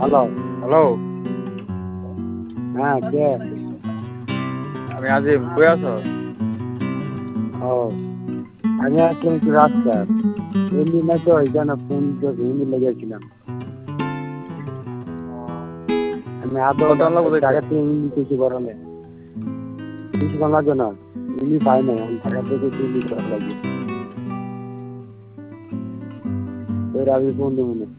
Hello. Hello. হ্যাঁ, কে? আমি আজিম, কই আছো? ও, আমি আসলাম একটু রাস্তায়। এমনি না তো এখানে ফোন তো এমনি লেগেছিলাম। আমি আধা কত লাগবে দেখতে? টাকা দিয়ে এমনি কিছু করালে কিছুক্ষণ লাগবে না। এমনি পাই নাই, আমি টাকা থেকে এমনি করা লাগবে। এর আগে ফোন দেবো না।